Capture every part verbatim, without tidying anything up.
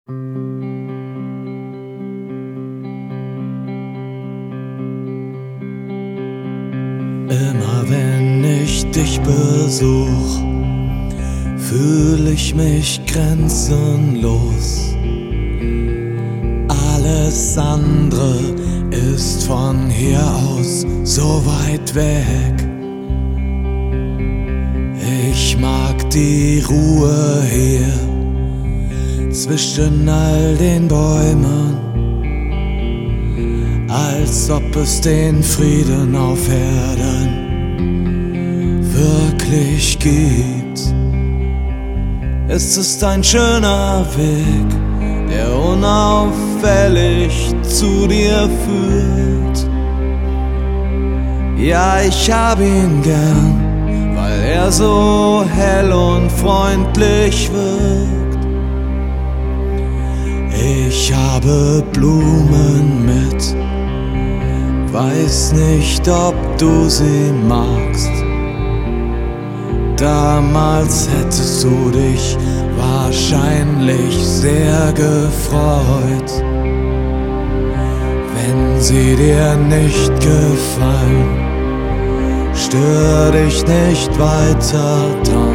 Immer wenn ich dich besuch, fühl ich mich grenzenlos. Alles andere ist von hier aus so weit weg. Ich mag die Ruhe hier zwischen all den Bäumen, als ob es den Frieden auf Erden wirklich gibt. Es ist ein schöner Weg, der unauffällig zu dir führt. Ja, ich hab ihn gern, weil er so hell und freundlich wirkt. Ich habe Blumen mit, weiß nicht, ob du sie magst. Damals hättest du dich wahrscheinlich sehr gefreut. Wenn sie dir nicht gefallen, stör dich nicht weiter dran.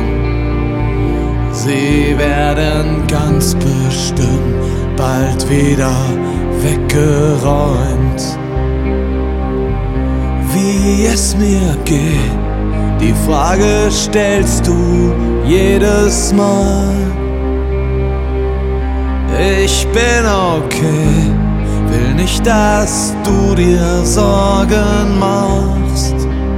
Sie werden ganz bestimmt bald wieder weggeräumt. Wie es mir geht, die Frage stellst du jedes Mal. Ich bin okay, will nicht, dass du dir Sorgen machst.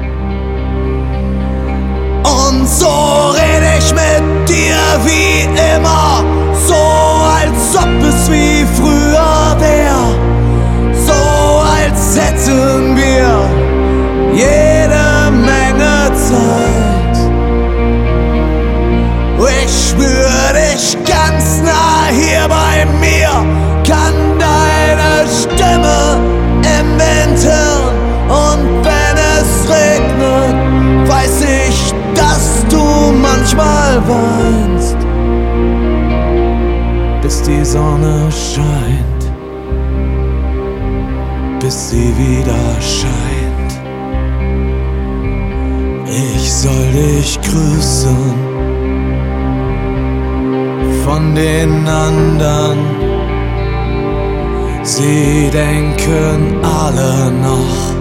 Und so rede ich mit dir wie immer, so als ob es wie früher wär, so als hätten wir jede Menge Zeit. Ich spür dich ganz nah hier bei mir, kann deine Stimme im Wind hören. Und wenn es regnet, weiß ich, dass du manchmal weinst, bis die Sonne scheint, bis sie wieder scheint. Ich soll dich grüßen von den anderen. Sie denken alle noch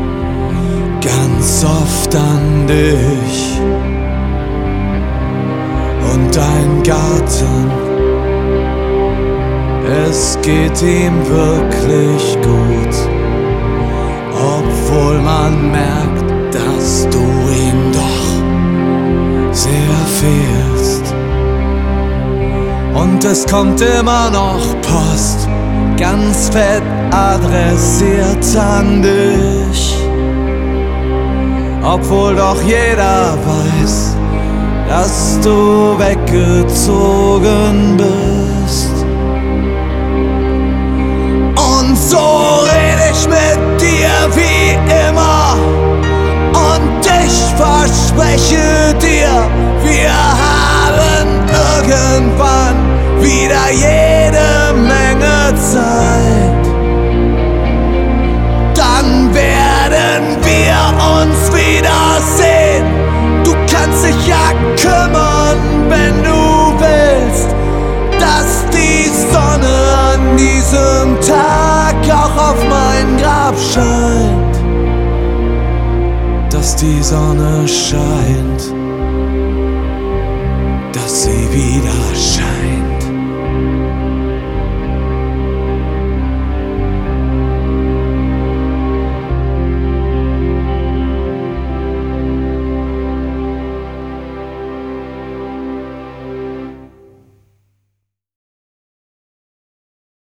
ganz oft an dich. Und dein Garten, es geht ihm wirklich gut, obwohl man merkt, dass du ihm doch sehr fehlst. Und es kommt immer noch Post, ganz fett adressiert an dich, obwohl doch jeder weiß, dass du weggezogen bist. Und so red ich mit dir wie immer, und ich verspreche dir, wir haben irgendwann wieder jede Menge Zeit. Dann werden wir uns wiedersehen. Du kannst dich ja kümmern, wenn du willst, dass die Sonne an diesem Tag auch auf mein Grab scheint. Dass die Sonne scheint, dass sie wieder scheint.